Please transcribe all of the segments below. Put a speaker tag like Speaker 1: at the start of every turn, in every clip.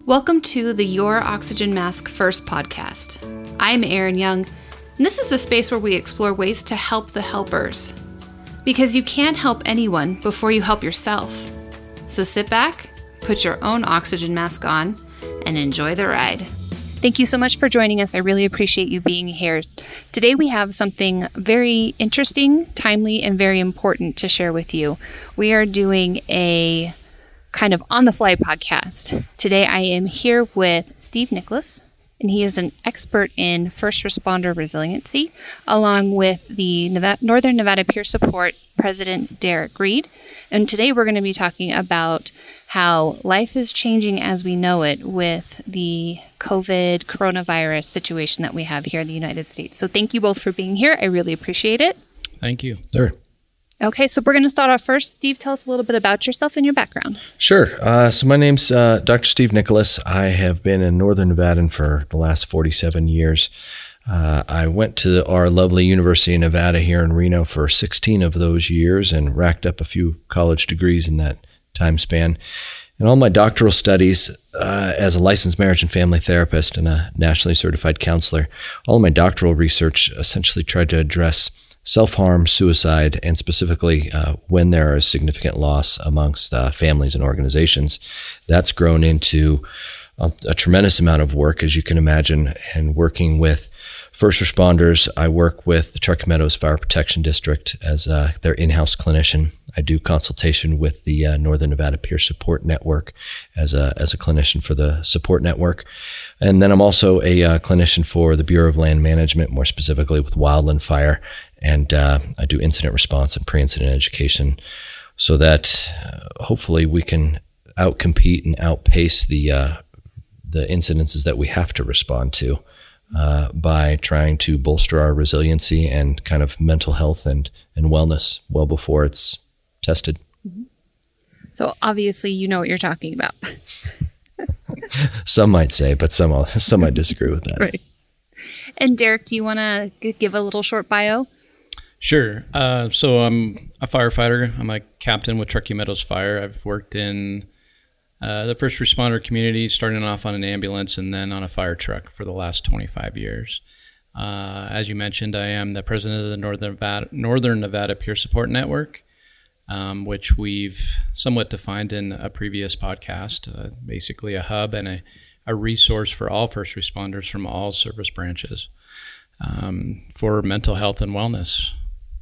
Speaker 1: Welcome to the Your Oxygen Mask First podcast. I'm Erin Young, and this is a space where we explore ways to help the helpers. Because you can't help anyone before you help yourself. So sit back, put your own oxygen mask on, and enjoy the ride. Thank you so much for joining us. I really appreciate you being here. Today we have something very interesting, timely, and very important to share with you. We are doing a kind of on-the-fly podcast. Today I am here with Steve Nicholas, and he is an expert in first responder resiliency, along with the Northern Nevada Peer Support President Derek Reed. And today we're going to be talking about how life is changing as we know it with the COVID coronavirus situation that we have here in the United States. So thank you both for being here. I really appreciate it.
Speaker 2: Thank you.
Speaker 3: Sure.
Speaker 1: Okay, so we're going to start off first. Steve, tell us a little bit about yourself and your background.
Speaker 3: Sure. So my name's Dr. Steve Nicholas. I have been in Northern Nevada for the last 47 years. I went to our lovely University of Nevada here in Reno for 16 of those years and racked up a few college degrees in that time span. And all my doctoral studies as a licensed marriage and family therapist and a nationally certified counselor, all of my doctoral research essentially tried to address self-harm, suicide, and specifically when there is significant loss amongst families and organizations. That's grown into a tremendous amount of work, as you can imagine, and working with first responders. I work with the Truckee Meadows Fire Protection District as their in-house clinician. I do consultation with the Northern Nevada Peer Support Network as a clinician for the support network. And then I'm also a clinician for the Bureau of Land Management, more specifically with wildland fire. And I do incident response and pre-incident education so that hopefully we can outcompete and outpace the incidences that we have to respond to by trying to bolster our resiliency and kind of mental health and wellness well before it's tested.
Speaker 1: Mm-hmm. So obviously you know what you're talking about.
Speaker 3: Some might say, but some might disagree with that.
Speaker 1: Right. And Derek, do you want to give a little short bio?
Speaker 2: Sure. So I'm a firefighter. I'm a captain with Truckee Meadows Fire. I've worked in the first responder community, starting off on an ambulance and then on a fire truck for the last 25 years. As you mentioned, I am the president of the Northern Nevada Peer Support Network, which we've somewhat defined in a previous podcast, basically a hub and a resource for all first responders from all service branches for mental health and wellness.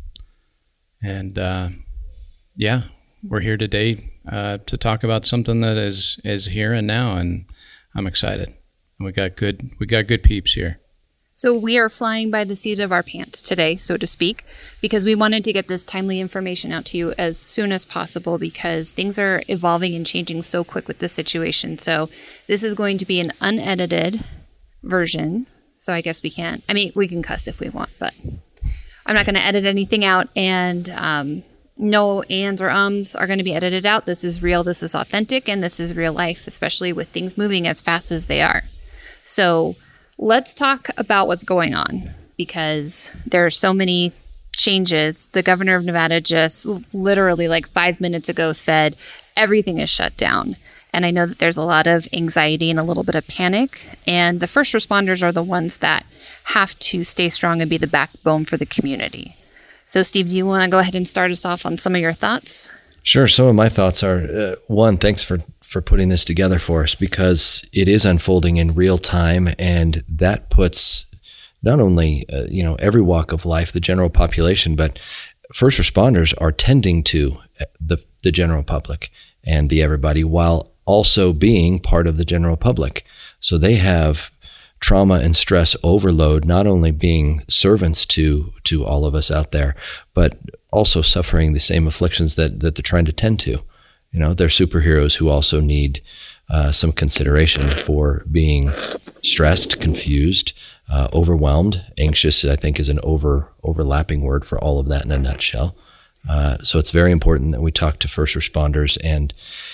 Speaker 2: And we're here today to talk about something that is here and now, and I'm excited. And we got good peeps here.
Speaker 1: So we are flying by the seat of our pants today, so to speak, because we wanted to get this timely information out to you as soon as possible because things are evolving and changing so quick with this situation. So this is going to be an unedited version. So I guess we can cuss if we want, but I'm not going to edit anything out, and no ands or ums are going to be edited out. This is real, this is authentic, and this is real life, especially with things moving as fast as they are. So let's talk about what's going on because there are so many changes. The governor of Nevada just literally like 5 minutes ago said everything is shut down. And I know that there's a lot of anxiety and a little bit of panic. And the first responders are the ones that have to stay strong and be the backbone for the community. So, Steve, do you want to go ahead and start us off on some of your thoughts?
Speaker 3: Sure. Some of my thoughts are, one, thanks for putting this together for us because it is unfolding in real time. And that puts not only, every walk of life, the general population, but first responders are tending to the general public and the everybody while also being part of the general public. So they have trauma and stress overload, not only being servants to all of us out there, but also suffering the same afflictions that they're trying to tend to. They're superheroes who also need some consideration for being stressed, confused, overwhelmed. Anxious, I think, is an overlapping word for all of that in a nutshell. So it's very important that we talk to first responders and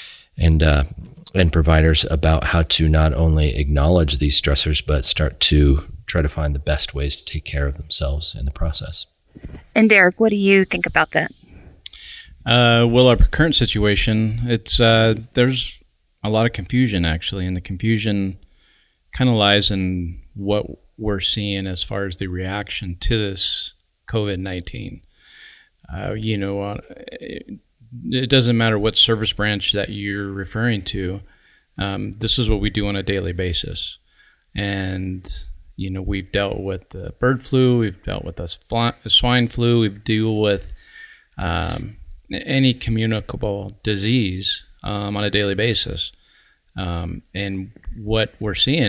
Speaker 3: providers about how to not only acknowledge these stressors, but start to try to find the best ways to take care of themselves in the process.
Speaker 1: And Derek, what do you think about that?
Speaker 2: Well, our current situation, it's there's a lot of confusion, actually, and the confusion kind of lies in what we're seeing as far as the reaction to this COVID-19. It doesn't matter what service branch that you're referring to. This is what we do on a daily basis. And, we've dealt with the bird flu, we've dealt with the swine flu, we've dealt with any communicable disease on a daily basis. And what we're seeing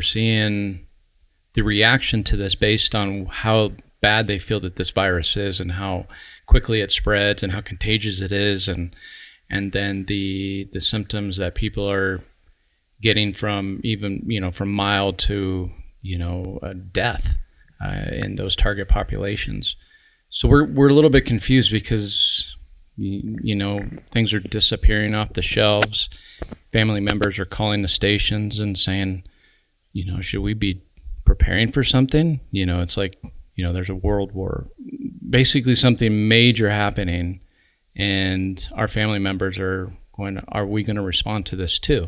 Speaker 2: the reaction to this based on how bad they feel that this virus is and how quickly it spreads and how contagious it is, and then the symptoms that people are getting from even from mild to death in those target populations. So we're a little bit confused because things are disappearing off the shelves. Family members are calling the stations and saying, should we be preparing for something? It's like, there's a world war, basically something major happening, and our family members are we going to respond to this too?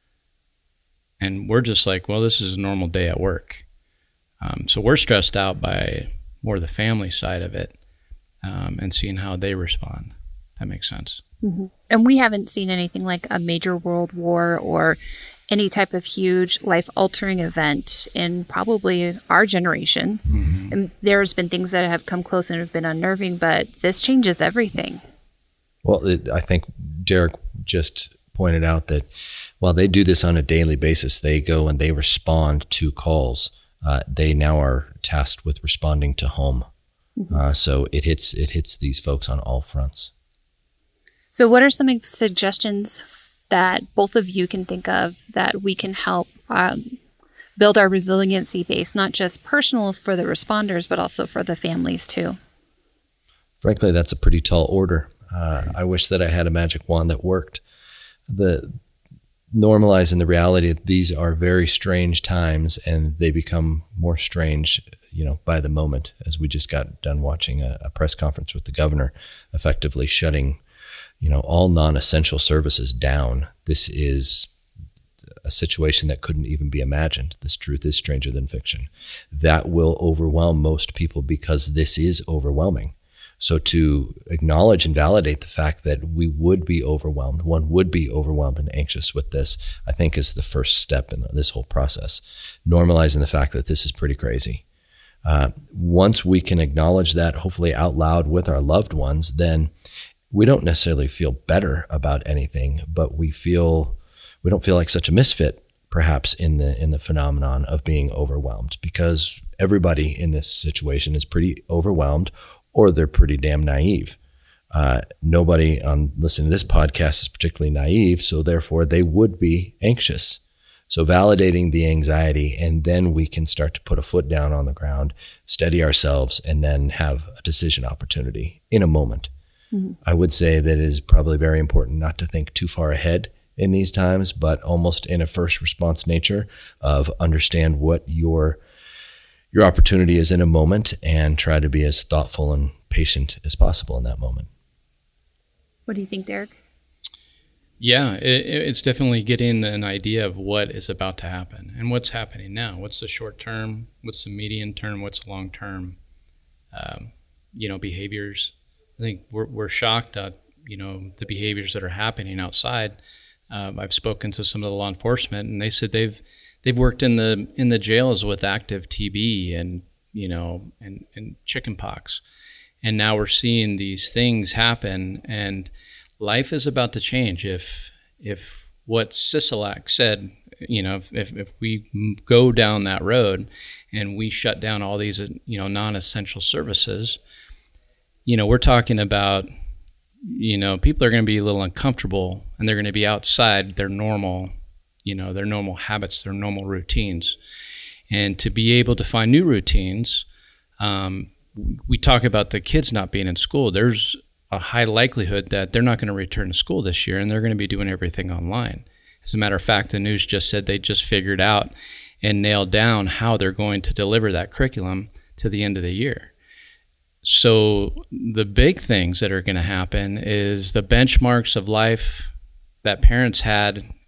Speaker 2: And we're just like, well, this is a normal day at work. So we're stressed out by more the family side of it, and seeing how they respond. That makes sense.
Speaker 1: Mm-hmm. And we haven't seen anything like a major world war or any type of huge life-altering event in probably our generation. Mm-hmm. And there's been things that have come close and have been unnerving, but this changes everything.
Speaker 3: Well, I think Derek just pointed out that while they do this on a daily basis, they go and they respond to calls. They now are tasked with responding to home. Mm-hmm. So it hits these folks on all fronts.
Speaker 1: So what are some suggestions that both of you can think of that we can help build our resiliency base, not just personal for the responders, but also for the families too?
Speaker 3: Frankly, that's a pretty tall order. I wish that I had a magic wand that worked. Normalizing the reality that these are very strange times, and they become more strange, by the moment, as we just got done watching a press conference with the governor, effectively shutting all non-essential services down. This is a situation that couldn't even be imagined. This truth is stranger than fiction. That will overwhelm most people because this is overwhelming. So to acknowledge and validate the fact that we would be overwhelmed, one would be overwhelmed and anxious with this, I think is the first step in this whole process. Normalizing the fact that this is pretty crazy. Once we can acknowledge that, hopefully out loud with our loved ones, then we don't necessarily feel better about anything, but we don't feel like such a misfit, perhaps, in the phenomenon of being overwhelmed, because everybody in this situation is pretty overwhelmed, or they're pretty damn naive. Nobody on listening to this podcast is particularly naive, so therefore they would be anxious. So validating the anxiety, and then we can start to put a foot down on the ground, steady ourselves, and then have a decision opportunity in a moment. Mm-hmm. I would say that it is probably very important not to think too far ahead in these times, but almost in a first response nature of understand what your opportunity is in a moment and try to be as thoughtful and patient as possible in that moment.
Speaker 1: What do you think, Derek?
Speaker 2: Yeah, it's definitely getting an idea of what is about to happen and what's happening now. What's the short term? What's the medium term? What's the long term? Behaviors. I think we're shocked at the behaviors that are happening outside. I've spoken to some of the law enforcement, and they said they've worked in the jails with active TB and chickenpox, and now we're seeing these things happen, and life is about to change. If what Sisolak said, if we go down that road and we shut down all these non-essential services. We're talking about, people are going to be a little uncomfortable, and they're going to be outside their normal habits, their normal routines. And to be able to find new routines, we talk about the kids not being in school. There's a high likelihood that they're not going to return to school this year, and they're going to be doing everything online. As a matter of fact, the news just said they just figured out and nailed down how they're going to deliver that curriculum to the end of the year. So the big things that are going to happen is the benchmarks of life that parents had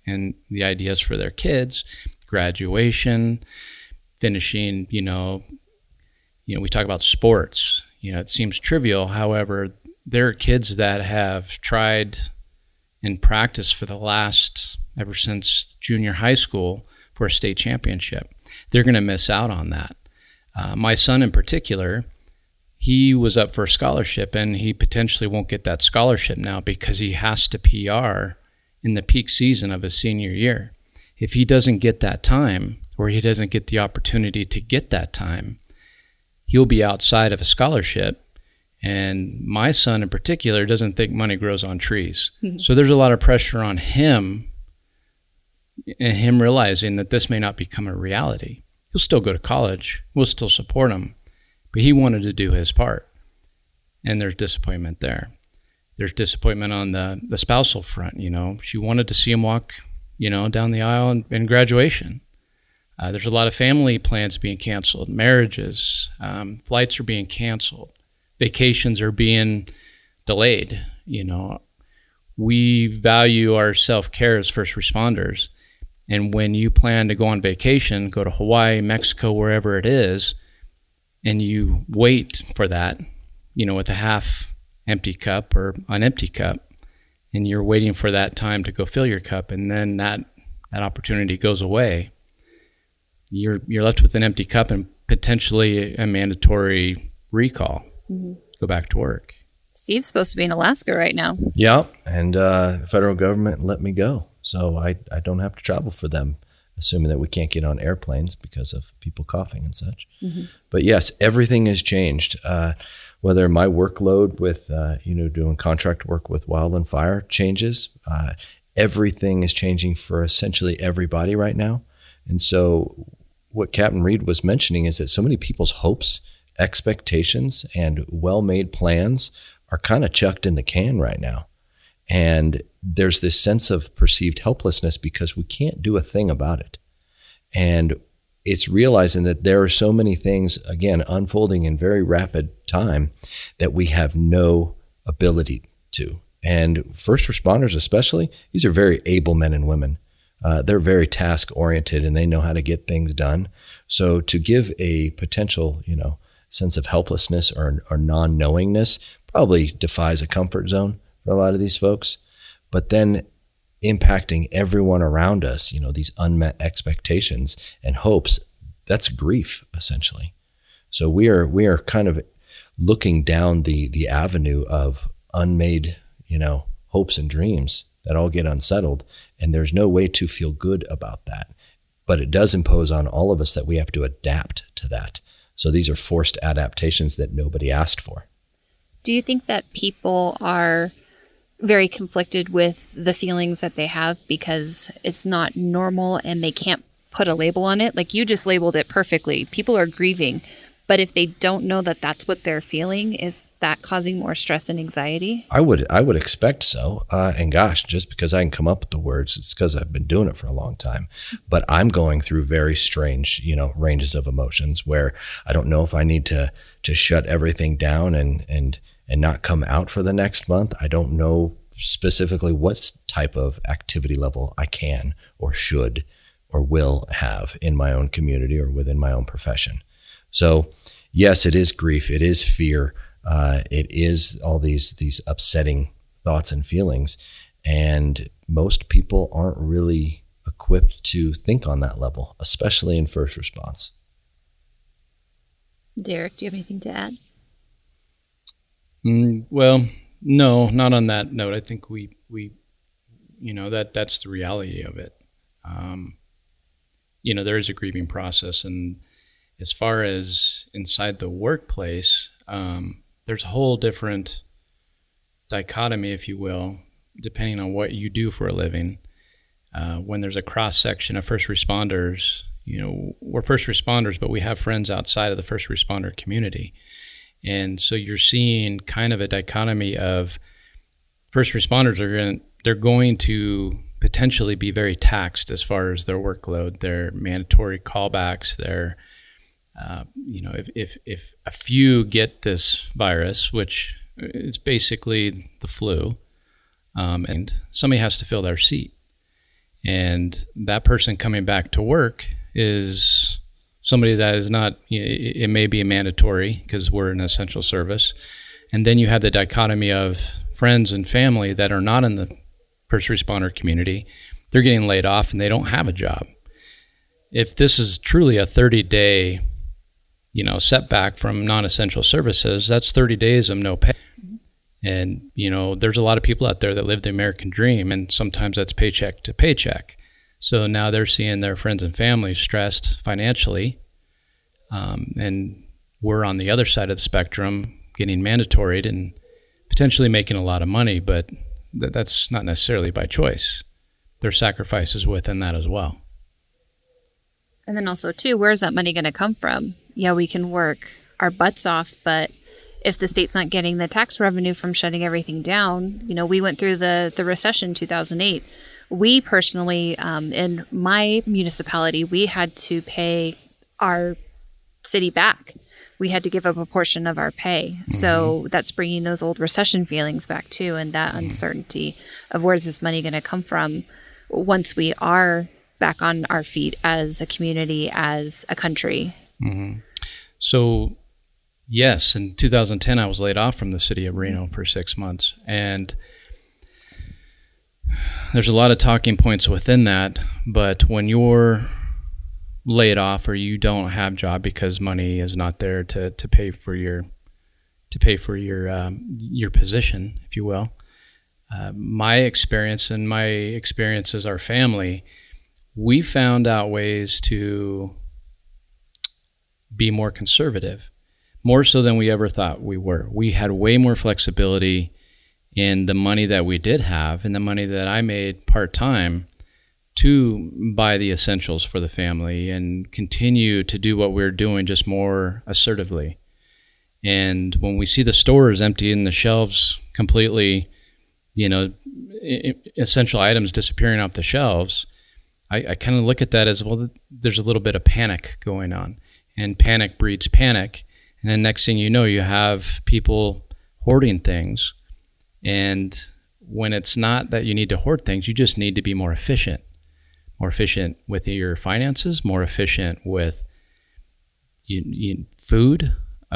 Speaker 2: and the ideas for their kids, graduation, finishing, we talk about sports. It seems trivial. However, there are kids that have tried and practiced for the last, ever since junior high school, for a state championship. They're going to miss out on that. My son in particular, he was up for a scholarship, and he potentially won't get that scholarship now because he has to PR in the peak season of his senior year. If he doesn't get that time, or he doesn't get the opportunity to get that time, he'll be outside of a scholarship. And my son in particular doesn't think money grows on trees. Mm-hmm. So there's a lot of pressure on him, and him realizing that this may not become a reality. He'll still go to college. We'll still support him. But he wanted to do his part. And there's disappointment there. There's disappointment on the spousal front. She wanted to see him walk, down the aisle in graduation. There's a lot of family plans being canceled, marriages, flights are being canceled, vacations are being delayed. We value our self-care as first responders. And when you plan to go on vacation, go to Hawaii, Mexico, wherever it is, and you wait for that, with a half empty cup or an empty cup, and you're waiting for that time to go fill your cup, and then that opportunity goes away, you're left with an empty cup and potentially a mandatory recall. Mm-hmm. Go back to work.
Speaker 1: Steve's supposed to be in Alaska right now.
Speaker 3: Yeah, and the federal government let me go, so I don't have to travel for them, assuming that we can't get on airplanes because of people coughing and such. Mm-hmm. But yes, everything has changed. Whether my workload with, doing contract work with wildland fire changes, everything is changing for essentially everybody right now. And so what Captain Reed was mentioning is that so many people's hopes, expectations, and well-made plans are kind of chucked in the can right now. And there's this sense of perceived helplessness because we can't do a thing about it. And it's realizing that there are so many things, again, unfolding in very rapid time that we have no ability to. And first responders especially, these are very able men and women. They're very task-oriented, and they know how to get things done. So to give a potential, sense of helplessness or non-knowingness probably defies a comfort zone for a lot of these folks. But then impacting everyone around us, these unmet expectations and hopes, that's grief, essentially. So we are kind of looking down the avenue of unmade, hopes and dreams that all get unsettled, and there's no way to feel good about that. But it does impose on all of us that we have to adapt to that. So these are forced adaptations that nobody asked for.
Speaker 1: Do you think that people are very conflicted with the feelings that they have because it's not normal and they can't put a label on it? Like you just labeled it perfectly. People are grieving, but if they don't know that that's what they're feeling, is that causing more stress and anxiety?
Speaker 3: I would expect so. And gosh, just because I can come up with the words, it's because I've been doing it for a long time. But I'm going through very strange, ranges of emotions where I don't know if I need to shut everything down and not come out for the next month. I don't know specifically what type of activity level I can or should or will have in my own community or within my own profession. So yes, it is grief. It is fear. It is all these upsetting thoughts and feelings. And most people aren't really equipped to think on that level, especially in first response.
Speaker 1: Derek, do you have anything to add?
Speaker 2: Well, no, not on that note. I think we that's the reality of it. There is a grieving process, and as far as inside the workplace, there's a whole different dichotomy, if you will, depending on what you do for a living. When there's a cross section of first responders, we're first responders, but we have friends outside of the first responder community. And so you're seeing kind of a dichotomy of first responders they're going to potentially be very taxed as far as their workload, their mandatory callbacks, their, if a few get this virus, which is basically the flu, and somebody has to fill their seat. And that person coming back to work is somebody that is not, it may be a mandatory because we're an essential service. And then you have the dichotomy of friends and family that are not in the first responder community. They're getting laid off and they don't have a job. If this is truly a 30-day, setback from non-essential services, that's 30 days of no pay. And, there's a lot of people out there that live the American dream, and sometimes that's paycheck to paycheck. So now they're seeing their friends and family stressed financially. And we're on the other side of the spectrum, getting mandatoried and potentially making a lot of money, but that's not necessarily by choice. There's sacrifices within that as well.
Speaker 1: And then also, too, where's that money going to come from? Yeah, we can work our butts off, but if the state's not getting the tax revenue from shutting everything down, we went through the recession in 2008. We personally, in my municipality, we had to pay our city back. We had to give up a portion of our pay. Mm-hmm. So that's bringing those old recession feelings back, too, and that uncertainty of where's this money going to come from once we are back on our feet as a community, as a country.
Speaker 2: Mm-hmm. So, yes, in 2010, I was laid off from the city of Reno for 6 months. And there's a lot of talking points within that. But when you're laid off or you don't have a job because money is not there to pay for your position, if you will, my experience and my experience as our family, we found out ways to be more conservative, more so than we ever thought we were. We had way more flexibility in the money that we did have and the money that I made part-time to buy the essentials for the family and continue to do what we're doing just more assertively. And when we see the stores emptying the shelves completely, essential items disappearing off the shelves, I kind of look at that as, well, there's a little bit of panic going on, and panic breeds panic. And then next thing you know, you have people hoarding things. And when it's not that you need to hoard things, you just need to be more efficient with your finances, more efficient with food.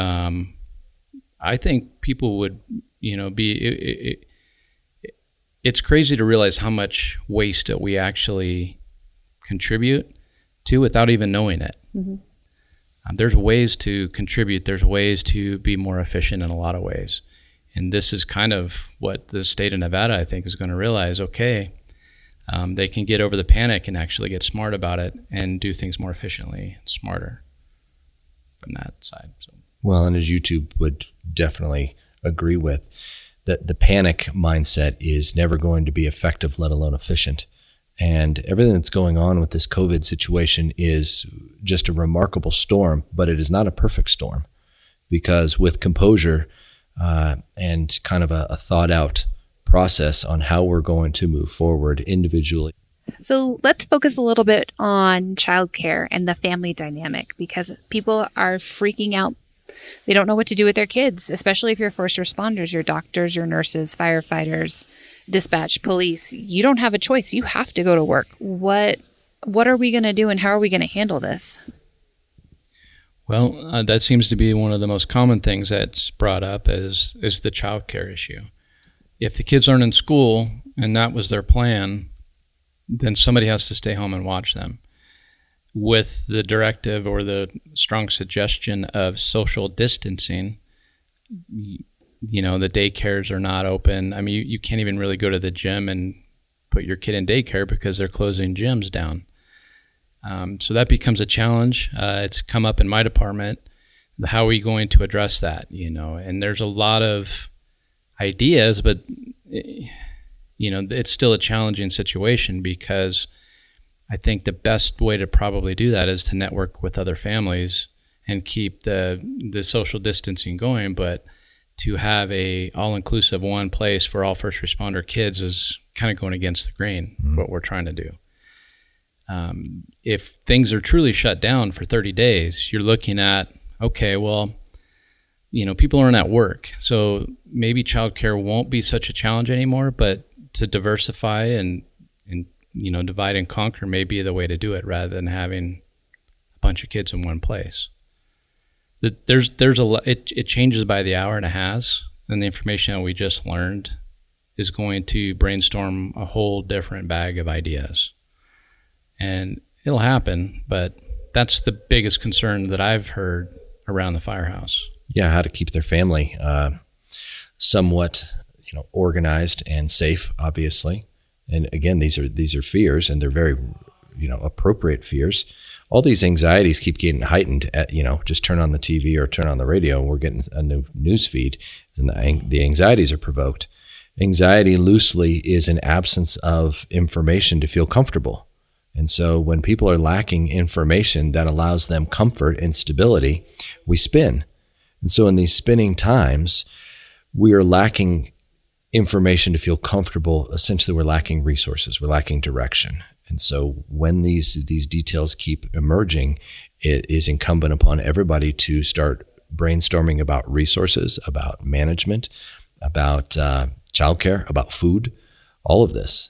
Speaker 2: I think people would, be, it's crazy to realize how much waste that we actually contribute to without even knowing it. Mm-hmm. There's ways to contribute. There's ways to be more efficient in a lot of ways. And this is kind of what the state of Nevada, I think, is going to realize, okay, they can get over the panic and actually get smart about it and do things more efficiently and smarter from that side. So.
Speaker 3: Well, and as YouTube would definitely agree with, that the panic mindset is never going to be effective, let alone efficient. And everything that's going on with this COVID situation is just a remarkable storm, but it is not a perfect storm, because with composure and kind of a thought out process on how we're going to move forward individually.
Speaker 1: So let's focus a little bit on childcare and the family dynamic, because people are freaking out. They don't know what to do with their kids, especially if you're first responders, your doctors, your nurses, firefighters, dispatch, police. You don't have a choice. You have to go to work. What are we going to do, and how are we going to handle this?
Speaker 2: Well, that seems to be one of the most common things that's brought up is the child care issue. If the kids aren't in school and that was their plan, then somebody has to stay home and watch them. With the directive or the strong suggestion of social distancing, the daycares are not open. I mean, you can't even really go to the gym and put your kid in daycare because they're closing gyms down. So that becomes a challenge. It's come up in my department. How are we going to address that? And there's a lot of ideas, but it's still a challenging situation, because I think the best way to probably do that is to network with other families and keep the social distancing going. But to have a all-inclusive one place for all first responder kids is kind of going against the grain, what we're trying to do. If things are truly shut down for 30 days, you're looking at, okay, well, people aren't at work. So maybe childcare won't be such a challenge anymore, but to diversify and divide and conquer may be the way to do it rather than having a bunch of kids in one place. There's a lot, it changes by the hour, and it has, and the information that we just learned is going to brainstorm a whole different bag of ideas. And it'll happen, but that's the biggest concern that I've heard around the firehouse.
Speaker 3: Yeah, how to keep their family somewhat, organized and safe, obviously. And again, these are fears, and they're very, appropriate fears. All these anxieties keep getting heightened at, just turn on the TV or turn on the radio, and we're getting a new news feed, and the anxieties are provoked. Anxiety loosely is an absence of information to feel comfortable. And so when people are lacking information that allows them comfort and stability, we spin. And so in these spinning times, we are lacking information to feel comfortable. Essentially, we're lacking resources. We're lacking direction. And so when these details keep emerging, it is incumbent upon everybody to start brainstorming about resources, about management, about childcare, about food, all of this.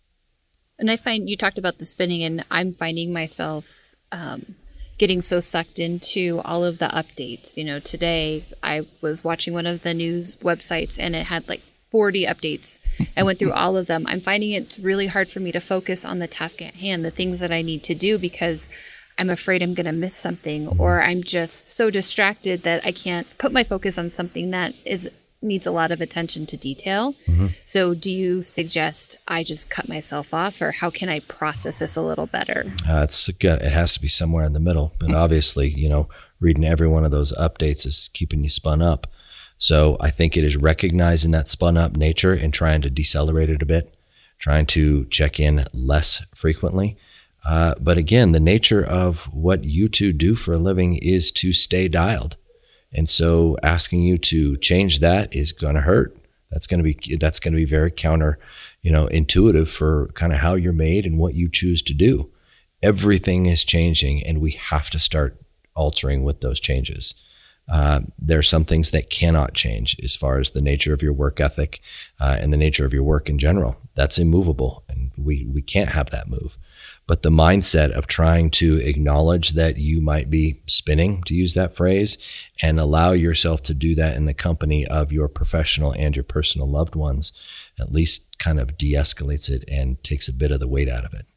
Speaker 1: And I find you talked about the spinning, and I'm finding myself getting so sucked into all of the updates. Today I was watching one of the news websites, and it had like 40 updates. I went through all of them. I'm finding it's really hard for me to focus on the task at hand, the things that I need to do, because I'm afraid I'm going to miss something, or I'm just so distracted that I can't put my focus on something that needs a lot of attention to detail. Mm-hmm. So do you suggest I just cut myself off, or how can I process this a little better?
Speaker 3: It has to be somewhere in the middle. But obviously, reading every one of those updates is keeping you spun up. So I think it is recognizing that spun up nature and trying to decelerate it a bit, trying to check in less frequently. But again, the nature of what you two do for a living is to stay dialed. And so asking you to change that is going to hurt. That's going to be very counter, intuitive for kind of how you're made and what you choose to do. Everything is changing, and we have to start altering with those changes. There are some things that cannot change as far as the nature of your work ethic and the nature of your work in general. That's immovable, and we can't have that move. But the mindset of trying to acknowledge that you might be spinning, to use that phrase, and allow yourself to do that in the company of your professional and your personal loved ones, at least kind of de-escalates it and takes a bit of the weight out of it.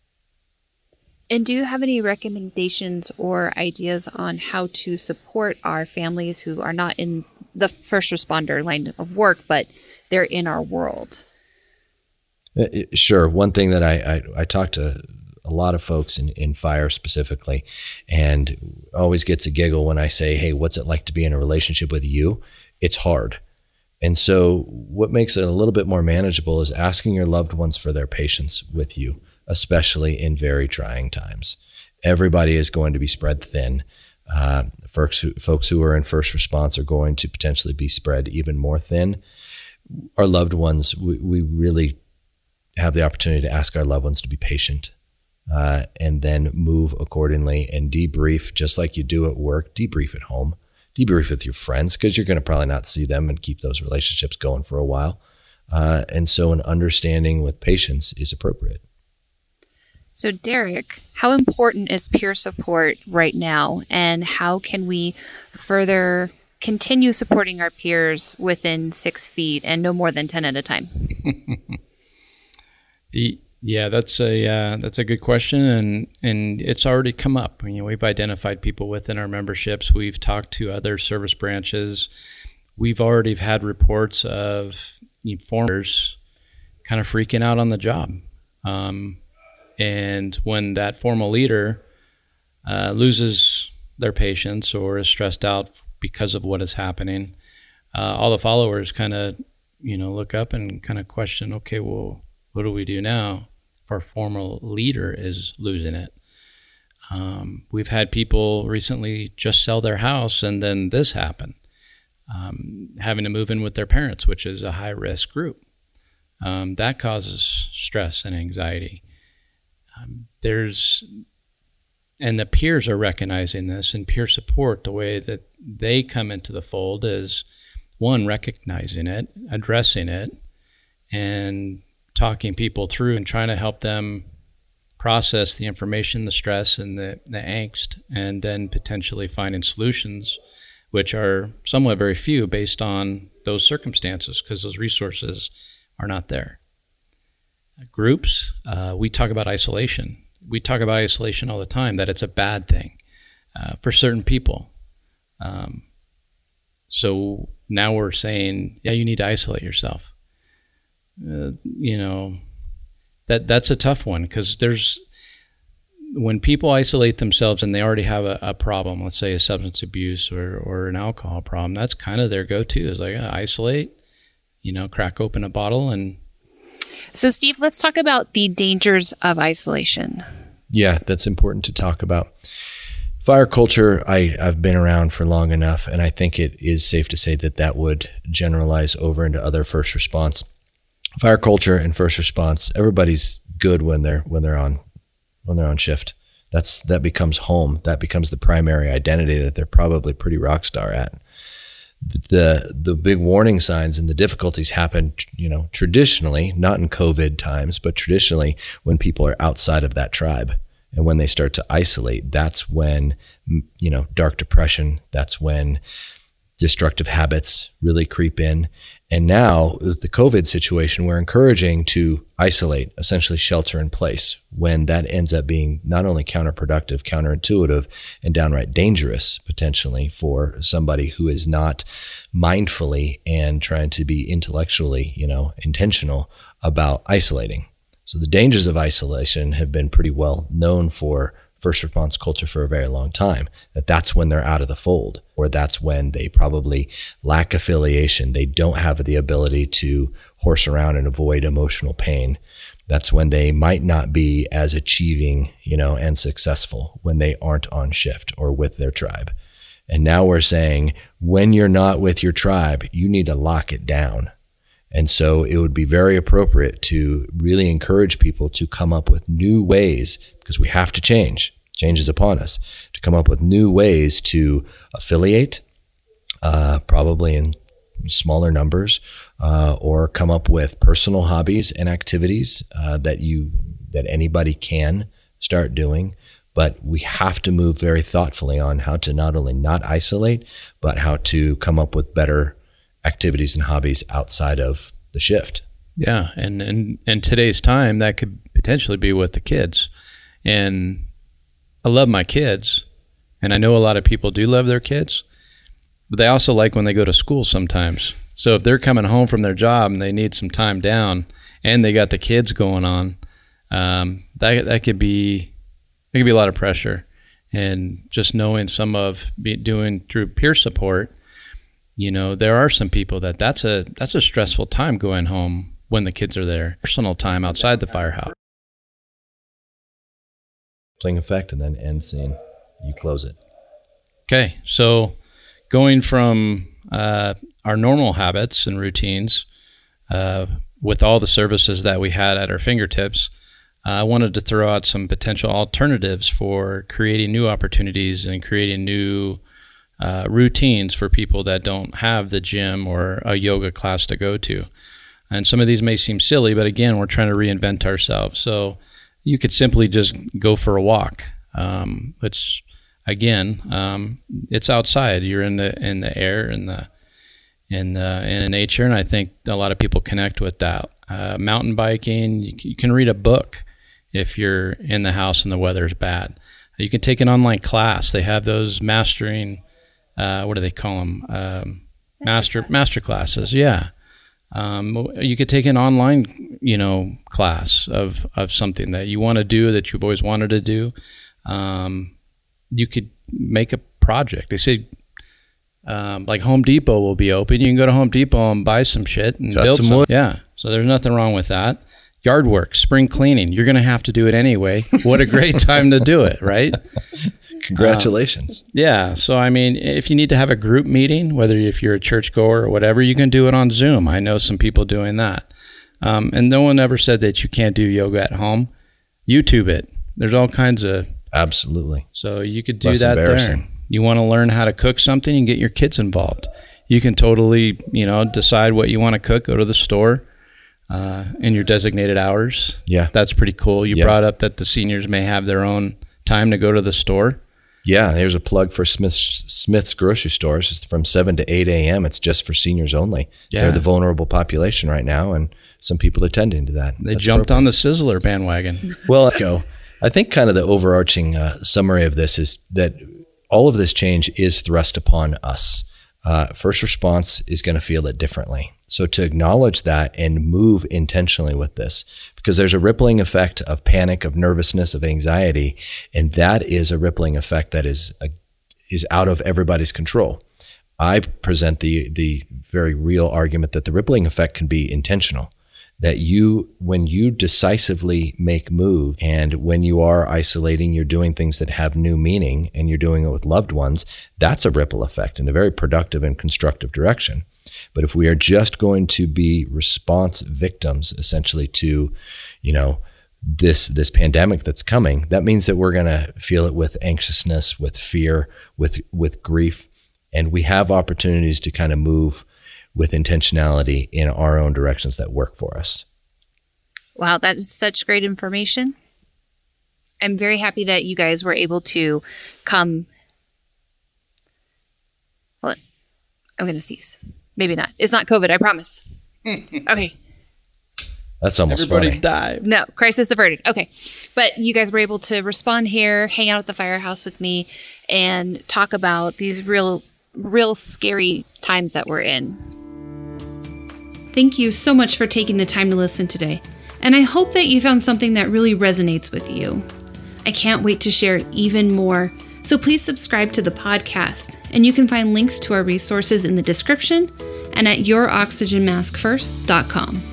Speaker 1: And do you have any recommendations or ideas on how to support our families who are not in the first responder line of work, but they're in our world?
Speaker 3: Sure. One thing that I talk to a lot of folks in fire specifically, and always gets a giggle when I say, hey, what's it like to be in a relationship with you? It's hard. And so what makes it a little bit more manageable is asking your loved ones for their patience with you, especially in very trying times. Everybody is going to be spread thin. Folks who are in first response are going to potentially be spread even more thin. Our loved ones, we really have the opportunity to ask our loved ones to be patient. And then move accordingly and debrief, just like you do at work. Debrief at home, debrief with your friends, because you're going to probably not see them and keep those relationships going for a while. And so an understanding with patience is appropriate.
Speaker 1: So Derek, how important is peer support right now, and how can we further continue supporting our peers within 6 feet and no more than 10 at a time?
Speaker 2: Yeah, that's a good question, and it's already come up. We've identified people within our memberships. We've talked to other service branches. We've already had reports of formers kind of freaking out on the job. And when that formal leader loses their patience or is stressed out because of what is happening, all the followers kind of look up and kind of question, okay, well, what do we do now if our formal leader is losing it? We've had people recently just sell their house, and then this happened, having to move in with their parents, which is a high-risk group. That causes stress and anxiety. And the peers are recognizing this, and peer support, the way that they come into the fold is, one, recognizing it, addressing it, and talking people through and trying to help them process the information, the stress, and the angst, and then potentially finding solutions, which are somewhat very few based on those circumstances, because those resources are not there. Groups, we talk about isolation. We talk about isolation all the time, that it's a bad thing for certain people. So now we're saying, yeah, you need to isolate yourself. That's a tough one, because when people isolate themselves and they already have a problem, let's say a substance abuse or an alcohol problem, that's kind of their go-to, is like isolate, crack open a bottle. And
Speaker 1: so, Steve, let's talk about the dangers of isolation.
Speaker 3: Yeah, that's important to talk about. Fire culture, I've been around for long enough, and I think it is safe to say that would generalize over into other first response. Fire culture and first response, everybody's good when they're on shift. That becomes home. That becomes the primary identity that they're probably pretty rock star at. The big warning signs and the difficulties happen, traditionally, not in COVID times, but traditionally when people are outside of that tribe. And when they start to isolate, that's when, dark depression, that's when destructive habits really creep in. And now with the COVID situation, we're encouraging to isolate, essentially shelter in place, when that ends up being not only counterproductive, counterintuitive, and downright dangerous potentially for somebody who is not mindfully and trying to be intellectually, intentional about isolating. So the dangers of isolation have been pretty well known for first response culture for a very long time, that's when they're out of the fold, or that's when they probably lack affiliation. They don't have the ability to horse around and avoid emotional pain. That's when they might not be as achieving, and successful when they aren't on shift or with their tribe. And now we're saying, when you're not with your tribe, you need to lock it down. And so it would be very appropriate to really encourage people to come up with new ways, because we have to change. Change is upon us, to come up with new ways to affiliate, probably in smaller numbers, or come up with personal hobbies and activities that anybody can start doing. But we have to move very thoughtfully on how to not only not isolate, but how to come up with better activities and hobbies outside of the shift.
Speaker 2: Yeah, and in today's time, that could potentially be with the kids. And I love my kids, and I know a lot of people do love their kids, but they also like when they go to school sometimes. So if they're coming home from their job and they need some time down, and they got the kids going on, that could be a lot of pressure. And just knowing doing through peer support, there are some people that's a stressful time going home when the kids are there. Personal time outside the firehouse.
Speaker 3: Playing effect, and then end scene, you close it.
Speaker 2: Okay, so going from our normal habits and routines, with all the services that we had at our fingertips, I wanted to throw out some potential alternatives for creating new opportunities and creating new routines for people that don't have the gym or a yoga class to go to. And some of these may seem silly, but again, we're trying to reinvent ourselves. So you could simply just go for a walk. It's outside. You're in the air and in nature, and I think a lot of people connect with that. Mountain biking. You can read a book if you're in the house and the weather's bad. You can take an online class. They have those mastering. What do they call them? Master classes. Yeah. You could take an online, class of something that you want to do, that you've always wanted to do. You could make a project. They say, like Home Depot will be open. You can go to Home Depot and buy some shit and build some. Yeah. So there's nothing wrong with that. Yard work, spring cleaning. You're going to have to do it anyway. What a great time to do it, right?
Speaker 3: Congratulations.
Speaker 2: Yeah. So, I mean, if you need to have a group meeting, whether if you're a churchgoer or whatever, you can do it on Zoom. I know some people doing that. And no one ever said that you can't do yoga at home. YouTube it. There's all kinds of...
Speaker 3: Absolutely.
Speaker 2: So you could do that there. You want to learn how to cook something and get your kids involved. You can totally, decide what you want to cook, go to the store. in your designated hours.
Speaker 3: Yeah.
Speaker 2: That's pretty cool. You brought up that the seniors may have their own time to go to the store.
Speaker 3: Yeah, there's a plug for Smith's grocery stores. It's from 7 to 8 a.m. It's just for seniors only. Yeah. They're the vulnerable population right now, and some people attending to that.
Speaker 2: They jumped on the Sizzler bandwagon.
Speaker 3: Well, I think kind of the overarching summary of this is that all of this change is thrust upon us. First response is going to feel it differently. So to acknowledge that and move intentionally with this, because there's a rippling effect of panic, of nervousness, of anxiety, and that is a rippling effect that is out of everybody's control. I present the very real argument that the rippling effect can be intentional. That when you decisively make moves, and when you are isolating, you're doing things that have new meaning, and you're doing it with loved ones, that's a ripple effect in a very productive and constructive direction. But if we are just going to be response victims, essentially, to, this pandemic that's coming, that means that we're going to feel it with anxiousness, with fear, with grief, and we have opportunities to kind of move with intentionality in our own directions that work for us.
Speaker 1: Wow, that is such great information. I'm very happy that you guys were able to come. Well, I'm going to sneeze. Maybe not. It's not COVID, I promise. Okay.
Speaker 3: That's almost
Speaker 2: Everybody
Speaker 3: funny.
Speaker 2: died.
Speaker 1: No, crisis averted. Okay. But you guys were able to respond here, hang out at the firehouse with me, and talk about these real scary times that we're in. Thank you so much for taking the time to listen today. And I hope that you found something that really resonates with you. I can't wait to share even more. So please subscribe to the podcast, and you can find links to our resources in the description and at youroxygenmaskfirst.com.